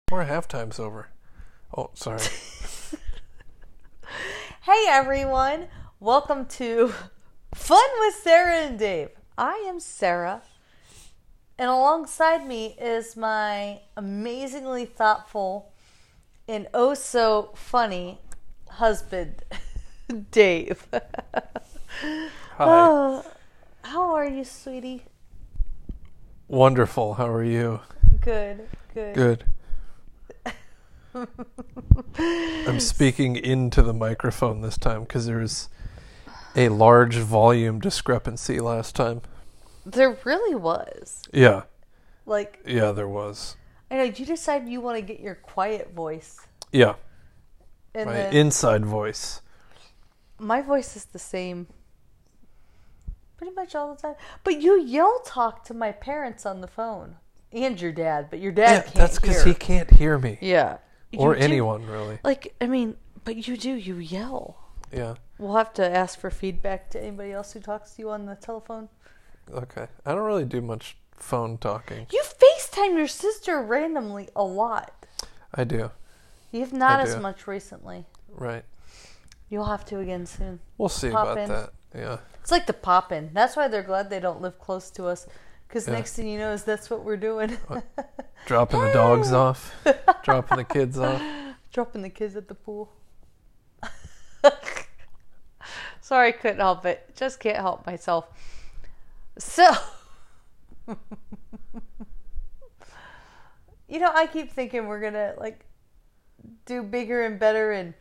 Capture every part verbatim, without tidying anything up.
Or halftime's over. Oh, sorry. Hey everyone, welcome to Fun with Sarah and Dave. I am Sarah, and alongside me is my amazingly thoughtful and oh so funny husband, Dave. Hi. Oh, how are you, sweetie? Wonderful. How are you? Good, good. Good. I'm speaking into the microphone this time because there was a large volume discrepancy last time. There really was. Yeah. Like, Yeah, there was. I know, you decided you want to get your quiet voice. Yeah. And My then inside voice. my voice is the same pretty much all the time. But you yell talk to my parents on the phone. And your dad, but your dad Yeah, can't that's because hear. he can't hear me. Yeah. Or You do- anyone, really. Like, I mean, but you do, you yell. Yeah. We'll have to ask for feedback to anybody else who talks to you on the telephone. Okay. I don't really do much phone talking. You FaceTime your sister randomly a lot. I do. You have not I as do. much recently. Right. You'll have to again soon. We'll see Pop about in. that. Yeah. It's like the pop in. That's why they're glad they don't live close to us. Because Yeah. next thing you know is that's what we're doing. Dropping the dogs off. Dropping the kids off. Dropping the kids at the pool. Sorry, couldn't help it. Just can't help myself. So, you know, I keep thinking we're going to, like, do bigger and better and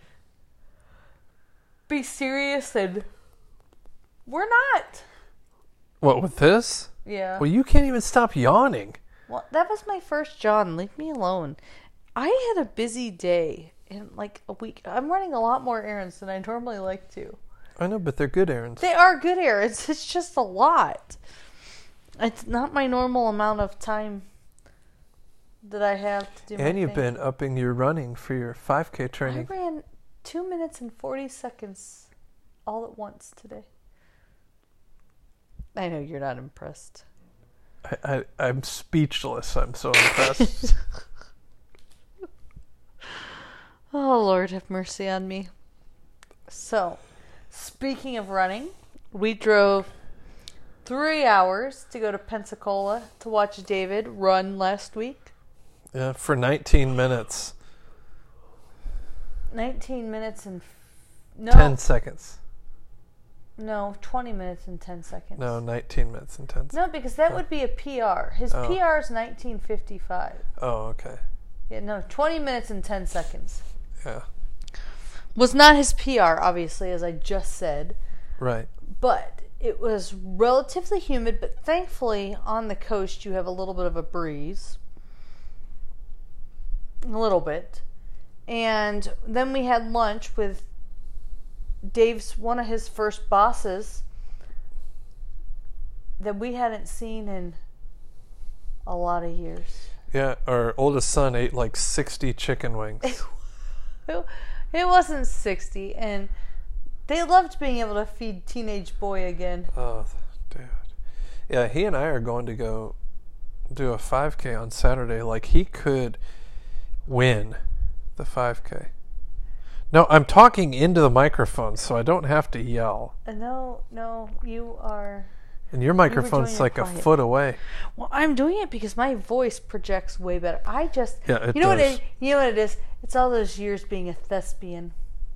be serious, and we're not. What, with this? Yeah. Well, you can't even stop yawning. Well, that was my first John. Leave me alone. I had a busy day in like a week. I'm running a lot more errands than I normally like to. I know, but they're good errands. They are good errands. It's just a lot. It's not my normal amount of time that I have to do my And you've thing. been upping your running for your five K I training. ran two minutes and forty seconds all at once today. I know you're not impressed. I, I, I'm speechless. I'm so impressed. Oh, Lord, have mercy on me. So, speaking of running, we drove three hours to go to Pensacola to watch David run last week. Yeah, for nineteen minutes. nineteen minutes and... No, ten seconds. no, twenty minutes and ten seconds. No, nineteen minutes and ten seconds. No, because that would be a P R. His Oh. P R is nineteen fifty-five. Oh, okay. Yeah, no, twenty minutes and ten seconds. Yeah, Was not his P R, obviously, as I just said. right. But it was relatively humid, but thankfully on the coast you have a little bit of a breeze. A little bit. And then we had lunch with Dave's, one of his first bosses that we hadn't seen in a lot of years. Yeah, our oldest son ate like sixty chicken wings. It wasn't sixty, and they loved being able to feed teenage boy again. Oh, dude. Yeah, he and I are going to go do a five K on Saturday. Like, he could win the five K. No, I'm talking into the microphone, so I don't have to yell. Uh, no, no, you are... And your microphone's doing it like a quiet. foot away. Well, I'm doing it because my voice projects way better. I just... Yeah, it you know does. what it, you know what it is? It's all those years being a thespian.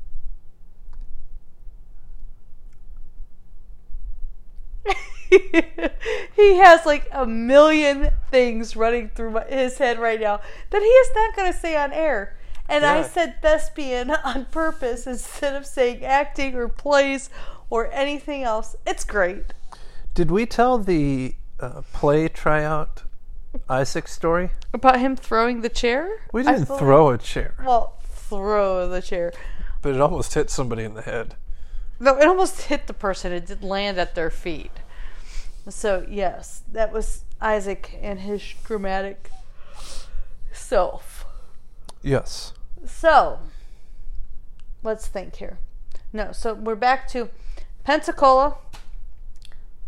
He has like a million things running through my, his head right now that he is not going to say on air. And I Yeah. said thespian on purpose instead of saying acting or plays or anything else. It's great. Did we tell the uh, play tryout Isaac story? About him throwing the chair? We I didn't believe- throw a chair, Well, throw the chair. but it almost hit somebody in the head. No, it almost hit the person. It didn't land at their feet. So, yes, that was Isaac and his dramatic self. Yes. So, let's think here. No, so we're back to Pensacola,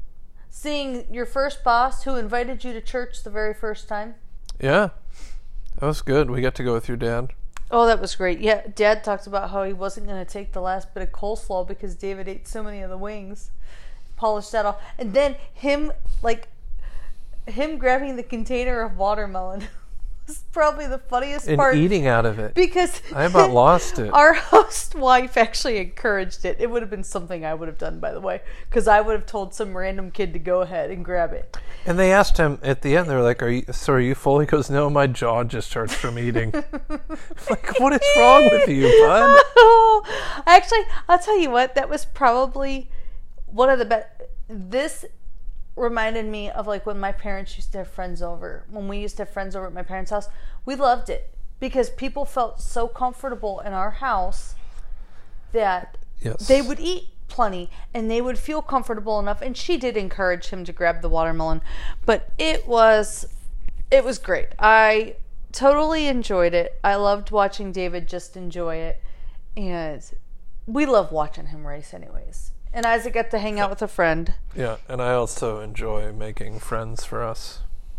seeing your first boss who invited you to church the very first time. Yeah. That was good. We got to go with your dad. Oh, that was great. Yeah, Dad talked about how he wasn't going to take the last bit of coleslaw because David ate so many of the wings. Polished that off. And then him, like, him grabbing the container of watermelon was probably the funniest And part. eating out of it. Because I about lost it. Our host wife actually encouraged it. It would have been something I would have done, by the way, because I would have told some random kid to go ahead and grab it. And they asked him at the end, they were like, "Are you, so are you full?" He goes, "No, my jaw just hurts from eating." Like, what is wrong with you, bud? Actually, I'll tell you what, that was probably one of the best. This reminded me of like when my parents used to have friends over. When we used to have friends over at my parents' house, we loved it because people felt so comfortable in our house that Yes. they would eat plenty and they would feel comfortable enough. And she did encourage him to grab the watermelon, but it was it was great. I totally enjoyed it. I loved watching David just enjoy it, and we love watching him race anyways. And Isaac got to hang out with a friend. Yeah, and I also enjoy making friends for us.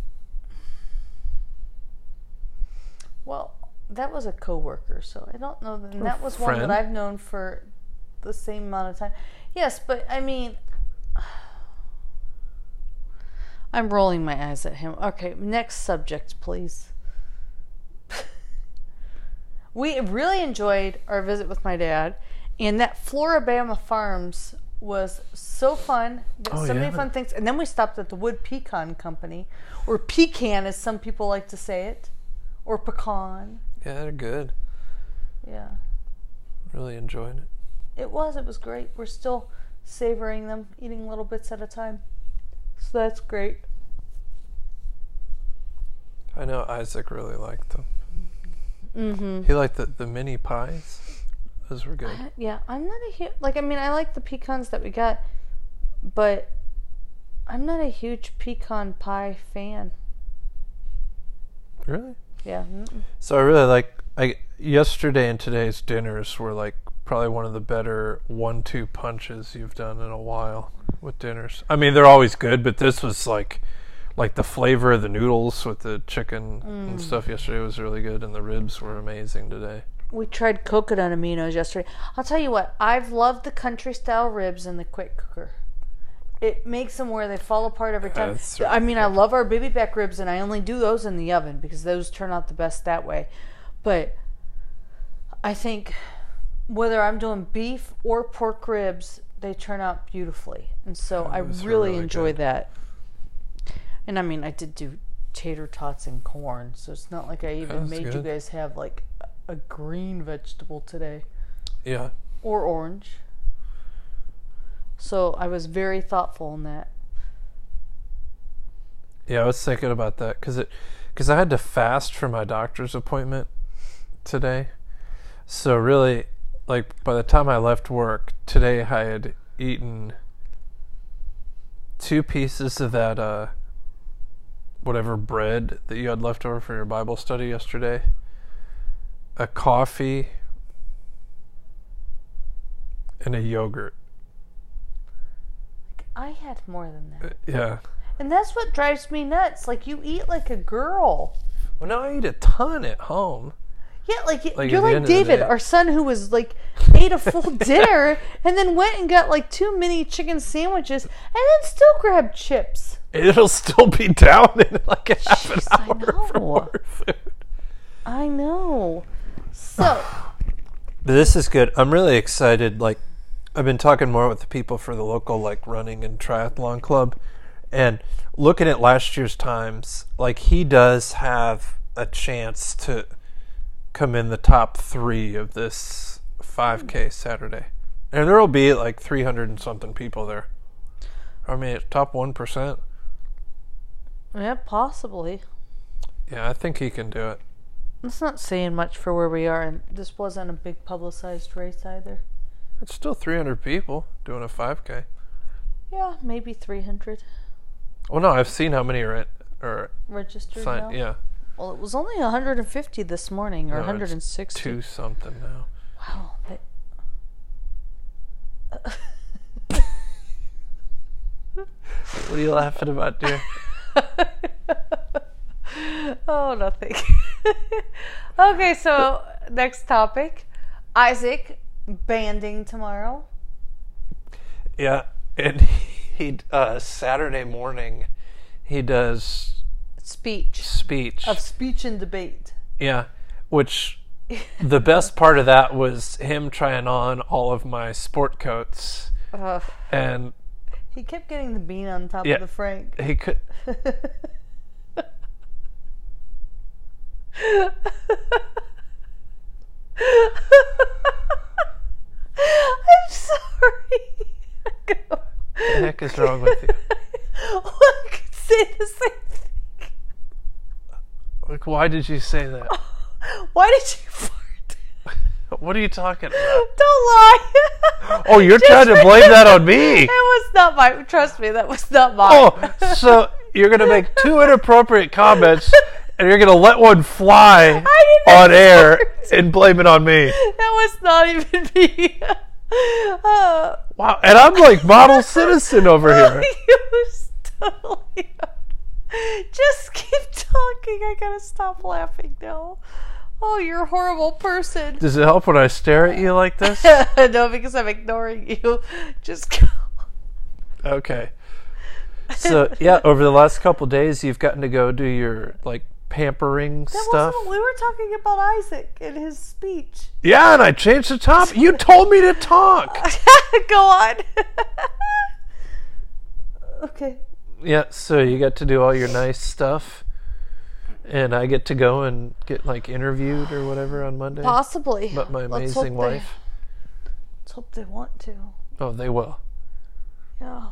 Well, that was a coworker, so I don't know. And that was one Friend? that I've known for the same amount of time. Yes, but I mean, I'm rolling my eyes at him. Okay, next subject, please. We really enjoyed our visit with my dad, and that Floribama Farms was so fun. Oh, so many yeah. fun things. And then we stopped at the Wood Pecan Company, or pecan as some people like to say it, or pecan. Yeah, they're good. Yeah. Really enjoyed it. It was. It was great. We're still savoring them, eating little bits at a time. So that's great. I know Isaac really liked them. Mm-hmm. He liked the, the mini pies. Those were good. I, yeah, I'm not a huge... Like, I mean, I like the pecans that we got, but I'm not a huge pecan pie fan. Really? Yeah. Mm-mm. So I really like... I yesterday and today's dinners were like probably one of the better one two punches you've done in a while with dinners. I mean, they're always good, but this was like... Like the flavor of the noodles with the chicken Mm. and stuff yesterday was really good, and the ribs were amazing today. We tried coconut aminos yesterday. I'll tell you what, I've loved the country style ribs in the quick cooker. It makes them where they fall apart every time. That's I mean, I love our baby back ribs, and I only do those in the oven because those turn out the best that way. But I think whether I'm doing beef or pork ribs, they turn out beautifully. And so Yeah, I those are really, really enjoy good. that. And I mean, I did do tater tots and corn, so it's not like I even That's made you good. guys have like a green vegetable today. Yeah. Or orange. So I was very thoughtful in that. Yeah, I was thinking about that because it, because I had to fast for my doctor's appointment today. So really, like by the time I left work today, I had eaten two pieces of that uh, whatever bread that you had left over for your Bible study yesterday, a coffee, and a yogurt. I had more than that. Uh, yeah. And that's what drives me nuts. Like, you eat like a girl. Well, now I eat a ton at home. Yeah, like, Like, you're at the like end of the David, day. our son, who was like, ate a full dinner and then went and got like two mini chicken sandwiches and then still grabbed chips. It'll still be down in like a half an Jeez, I hour for know. more food. I know. So, But this is good. I'm really excited. Like, I've been talking more with the people for the local like running and triathlon club, and looking at last year's times, like he does have a chance to come in the top three of this five K Saturday, and there will be like three hundred and something people there. I mean, top one percent. yeah, possibly. Yeah, I think he can do it. That's not saying much for where we are, and this wasn't a big publicized race either. It's still three hundred people doing a five K. Yeah, maybe three hundred Well, no, I've seen how many are at, are registered now. signed. Yeah, Well, it was only one hundred fifty this morning, or No, one hundred it's sixty. two something now. Wow. That... What are you laughing about, dear? Oh, nothing. Okay, so next topic. Isaac banding tomorrow. Yeah, and he uh, Saturday morning he does Speech. speech. Of speech and debate. Yeah, which the best part of that was him trying on all of my sport coats, Ugh. and He kept getting the bean on top Yeah. of the Frank. he could. I'm sorry. What the heck is wrong with you? Well, I could say the same thing. Like, why did you say that? Why did you fart? What are you talking about? Don't lie. Oh, you're Just trying to blame that on me. It was not my. Trust me, that was not mine. Oh, so you're gonna make two inappropriate comments, and you're gonna let one fly I didn't on air fart. and blame it on me. That was not even me. Uh, Wow, and I'm like model citizen over here. It was totally. Just keep talking. I gotta stop laughing now. Oh, you're a horrible person. Does it help when I stare at you like this? No, because I'm ignoring you. Just go. Okay. So yeah, over the last couple days, you've gotten to go do your like pampering That stuff. wasn't. We were talking about Isaac and his speech. Yeah, and I changed the topic. You told me to talk. Go on. Okay. Yeah, so you get to do all your nice stuff, and I get to go and get like interviewed or whatever on Monday. Possibly. But my Let's hope amazing they- wife. Let's hope they want to. Oh, they will. Yeah.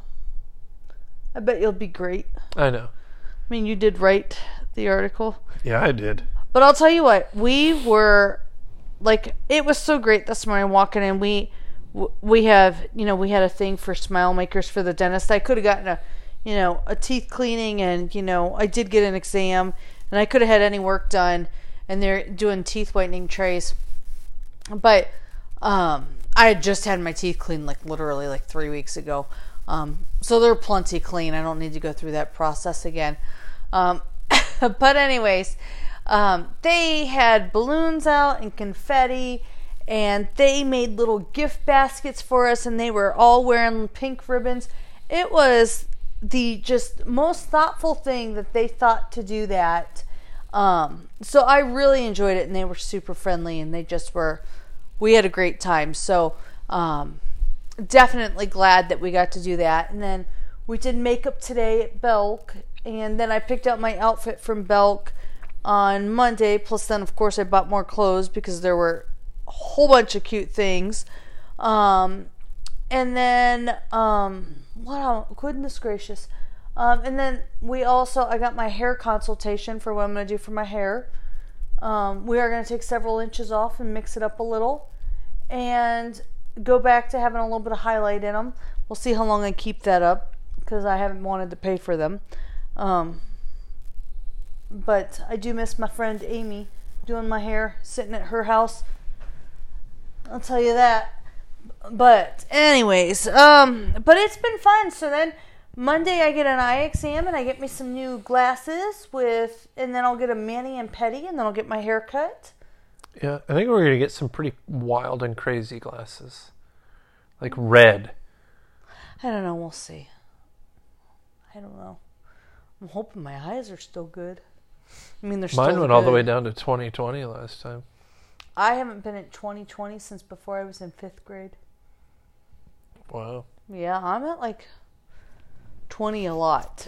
I bet you'll be great. I know. I mean, you did write the article. Yeah, I did. But I'll tell you what, we were, like, it was so great this morning walking in. We, we have, you know, we had a thing for smile makers for the dentist. I could have gotten a, you know, a teeth cleaning, and, you know, I did get an exam, and I could have had any work done, and they're doing teeth whitening trays. But um, I had just had my teeth cleaned, like, literally, like, three weeks ago. Um, so they're plenty clean. I don't need to go through that process again. Um, but anyways, um, they had balloons out and confetti, and they made little gift baskets for us, and they were all wearing pink ribbons. It was the just most thoughtful thing that they thought to do that. Um, so I really enjoyed it, and they were super friendly, and they just were, we had a great time. So, um, definitely glad that we got to do that. And then we did makeup today at Belk, and then I picked out my outfit from Belk on Monday. Plus then, of course, I bought more clothes because there were a whole bunch of cute things. Um, and then, um, what else? Goodness gracious. Um, and then we also, I got my hair consultation for what I'm going to do for my hair. Um, we are going to take several inches off and mix it up a little, and go back to having a little bit of highlight in them. We'll see how long I keep that up, because I haven't wanted to pay for them. Um, but I do miss my friend Amy doing my hair, sitting at her house. I'll tell you that. But anyways, um, but it's been fun. So then Monday I get an eye exam, and I get me some new glasses with, and then I'll get a mani and pedi, and then I'll get my hair cut. Yeah, I think we're going to get some pretty wild and crazy glasses. Like red. I don't know. We'll see. I don't know. I'm hoping my eyes are still good. I mean, they're still Mine went good. all the way down to twenty twenty last time. I haven't been at twenty twenty since before I was in fifth grade. Wow. Yeah, I'm at like twenty a lot.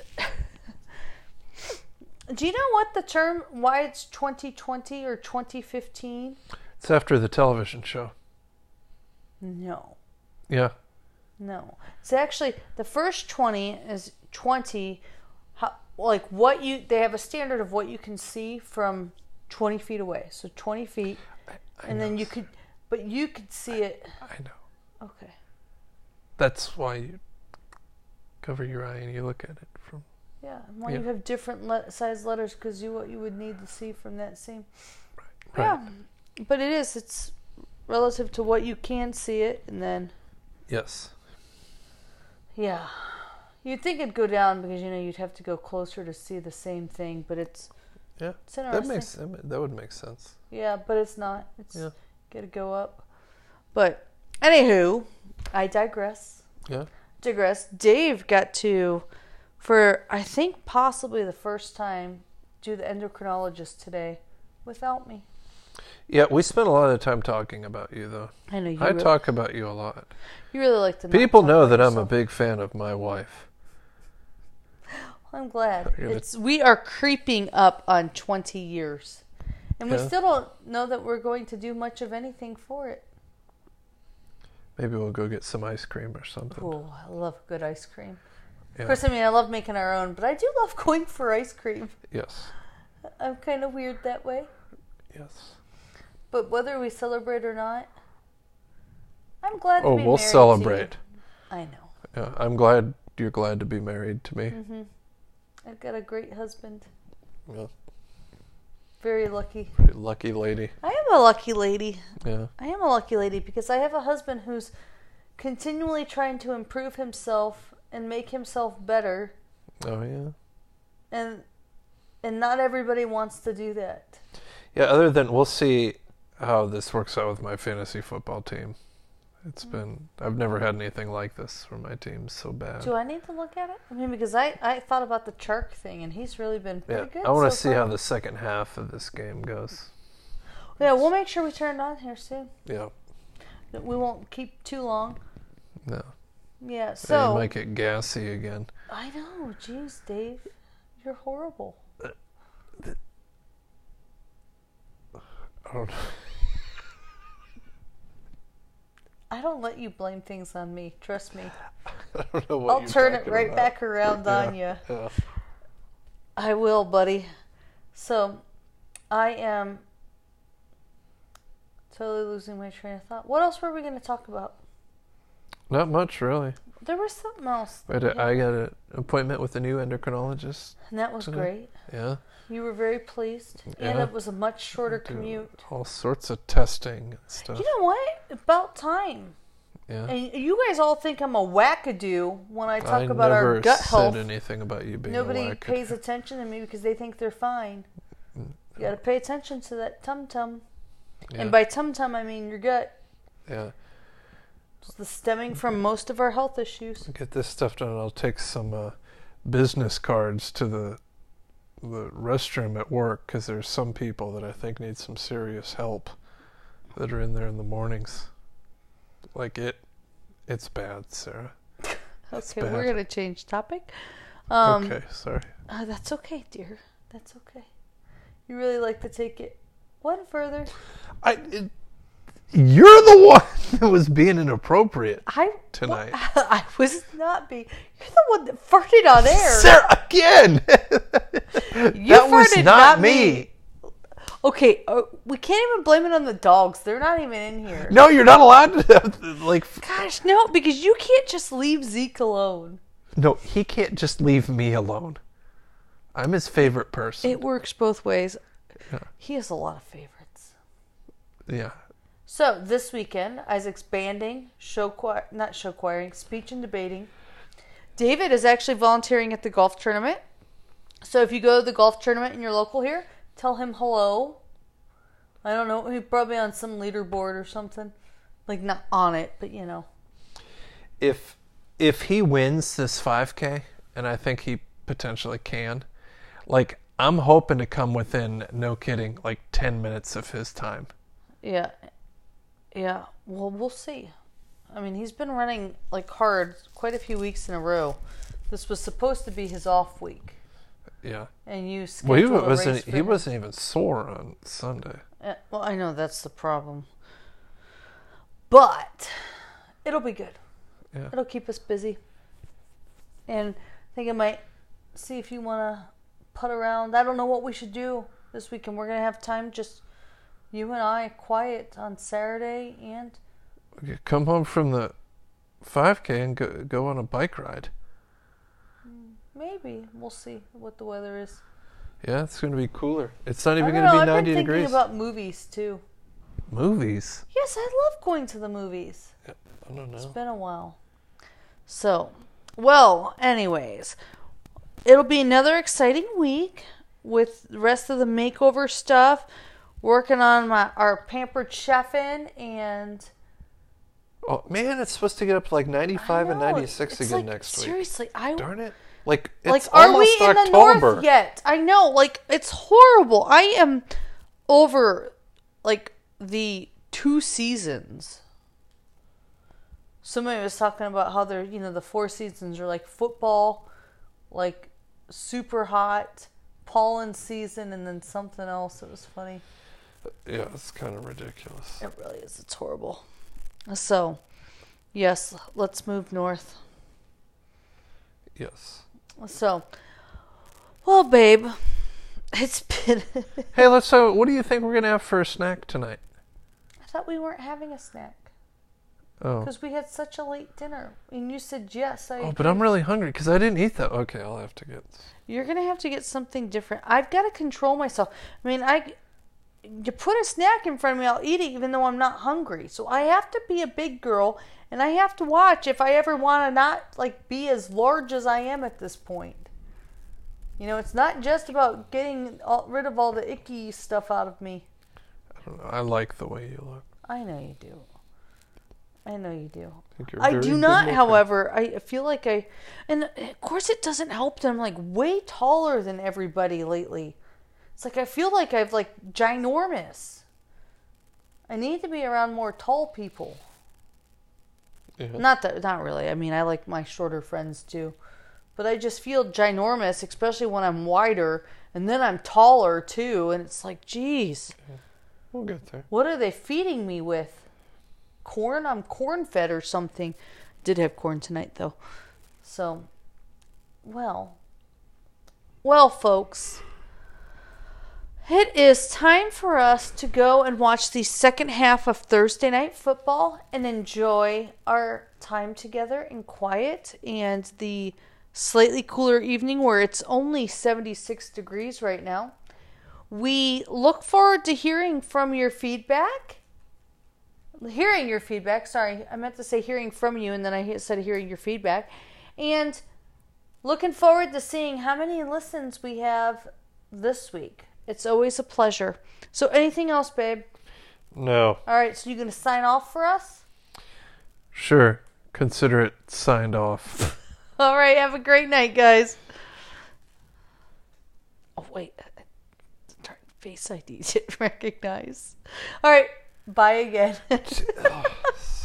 Do you know what the term, why it's twenty twenty or twenty fifteen? It's after the television show. No. Yeah. No. It's actually, the first twenty is twenty, how, like what you, they have a standard of what you can see from twenty feet away. So twenty feet, I, I and then know. you could, but you could see I, it. I know. Okay. That's why you cover your eye and you look at it from. Yeah, and why Yeah. you have different le- size letters, because you what you would need to see from that same. Right. Yeah, but it is. It's relative to what you can see it, and then Yes. yeah, you'd think it'd go down because you know you'd have to go closer to see the same thing, but it's Yeah, It's that interesting. makes that ma- that would make sense. Yeah, but it's not. It's Yeah. gotta go up. But anywho, I digress. Yeah. Digress. Dave got to, for I think possibly the first time, do the endocrinologist today without me. Yeah, we spent a lot of time talking about you, though. I know you. I really, talk about you a lot. You really like to. not People talk know about that I'm a yourself. big fan of my wife. I'm glad. You're gonna- It's we are creeping up on twenty years, and we Yeah. still don't know that we're going to do much of anything for it. Maybe we'll go get some ice cream or something. Oh, I love good ice cream. Yeah. Of course, I mean I love making our own, but I do love going for ice cream. Yes. I'm kind of weird that way. Yes. But whether we celebrate or not, I'm glad to Oh, be we'll married celebrate. to you. I know. Yeah, I'm glad you're glad to be married to me. Mm-hmm. I've got a great husband. Yeah. Very lucky. Pretty lucky lady. I am a lucky lady. Yeah. I am a lucky lady because I have a husband who's continually trying to improve himself and make himself better, Oh yeah. and and not everybody wants to do that. Yeah. Other than we'll see how this works out with my fantasy football team. It's Mm. been I've never had anything like this for my team so bad. Do I need to look at it? I mean, because I, I thought about the Chark thing, and he's really been pretty Yeah. good. I want to so see far. how the second half of this game goes. Yeah, we'll make sure we turn it on here soon. Yeah. We won't keep too long. No. Yeah, Yeah, so you might get gassy again. I know, jeez, Dave, you're horrible. I don't know. I don't let you blame things on me. Trust me. I don't know what I'll you're turn it talking right about. back around Yeah, on you. Yeah. I will, buddy. So, I am totally losing my train of thought. What else were we going to talk about? Not much, really. There was something else. I, did- I got an appointment with a new endocrinologist. And that was today. great. Yeah. You were very pleased. And Yeah. it was a much shorter Do commute. All sorts of testing and stuff. You know what? About time. Yeah. And you guys all think I'm a wackadoo when I talk I about never our gut said health. anything about you being Nobody a wackadoo. pays attention to me because they think they're fine. Mm, You got to pay attention to that tum tum. Yeah. And by tum tum, I mean your gut. yeah. It's the stemming from most of our health issues. Get this stuff done. I'll take some uh, business cards to the the restroom at work because there's some people that I think need some serious help that are in there in the mornings. Like it, it's bad, Sarah. It's Okay, bad. we're going to change topic. Um, okay, sorry. uh, that's okay, dear. That's okay. You really like to take it one further. I. It, you're the one that was being inappropriate I tonight. I was not being. You're the one that farted on air. Sarah, again. You that was farted, not, not me. me. Okay, uh, we can't even blame it on the dogs. They're not even in here. No, you're not allowed to. Like, Gosh, no, because you can't just leave Zeke alone. no, he can't just leave me alone. I'm his favorite person. It works both ways. Yeah. He has a lot of favorites. Yeah. So this weekend, Isaac's banding, show choir, not show choiring, speech and debating. David is actually volunteering at the golf tournament. So if you go to the golf tournament in your local here, tell him hello. I don't know, he's probably on some leaderboard or something. Like not on it, but you know. If if he wins this five K, and I think he potentially can, like I'm hoping to come within, no kidding, like ten minutes of his time. Yeah. Yeah. Well, we'll see. I mean, he's been running like hard quite a few weeks in a row. This was supposed to be his off week. Yeah. And you Well, he scheduled a wasn't. race for He him. wasn't even sore on Sunday. Uh, well, I know that's the problem. But it'll be good. Yeah. It'll keep us busy. And I think I might see if you want to putt around. I don't know what we should do this weekend. We're going to have time, just you and I, quiet on Saturday. And We could come home from the five K and go go on a bike ride. maybe we'll see what the weather is. Yeah, it's going to be cooler. It's not I even don't going to know. be I've ninety been thinking degrees. about movies too. Movies. Yes, I love going to the movies. I don't know. It's been a while. So, well, anyways, it'll be another exciting week. with the rest of the makeover stuff. Working on my our pampered chefin' and Oh man, it's supposed to get up to like ninety-five and I know, ninety-six it's again like, next week. Seriously, I Darn it! Like it's like are we almost in October. the north yet? I know, like it's horrible. I am over like the two seasons. Somebody was talking about how they're, you know, the four seasons are like football, like super hot, pollen season, and then something else. It was funny. Yeah, it's kind of ridiculous. It really is. It's horrible. So, yes, let's move north. Yes. So, well, babe, it's been... Hey, let's. So, what do you think we're gonna have for a snack tonight? I thought we weren't having a snack. Oh. Because we had such a late dinner. And you said yes. I Oh, but I'm really hungry because I didn't eat that. Okay, I'll have to get... You're going to have to get something different. I've got to control myself. I mean, I... You put a snack in front of me, I'll eat it even though I'm not hungry. So I have to be a big girl, and I have to watch if I ever want to not, like, be as large as I am at this point. You know, it's not just about getting all, rid of all the icky stuff out of me. I don't know. I like the way you look. I know you do. I know you do. I, think you're I very do good not, looking. however, I feel like I... And, of course, it doesn't help that I'm, like, way taller than everybody lately. It's like I feel like I've like ginormous. I need to be around more tall people. Yeah. Not that, not really. I mean, I like my shorter friends too, but I just feel ginormous, especially when I'm wider, and then I'm taller too. And it's like, geez, Yeah. We'll get there. what are they feeding me with? Corn? I'm corn fed or something. Did have corn tonight though. So, well, well, folks. It is time for us to go and watch the second half of Thursday Night Football and enjoy our time together in quiet and the slightly cooler evening where it's only seventy-six degrees right now. We look forward to hearing from your feedback. Hearing your feedback. Sorry, I meant to say hearing from you and then I said hearing your feedback. And looking forward to seeing how many listens we have this week. It's always a pleasure. So anything else, babe? No. All right, so you're going to sign off for us? Sure. Consider it signed off. All right, have a great night, guys. Oh, wait. Face I D didn't recognize. All right, bye again.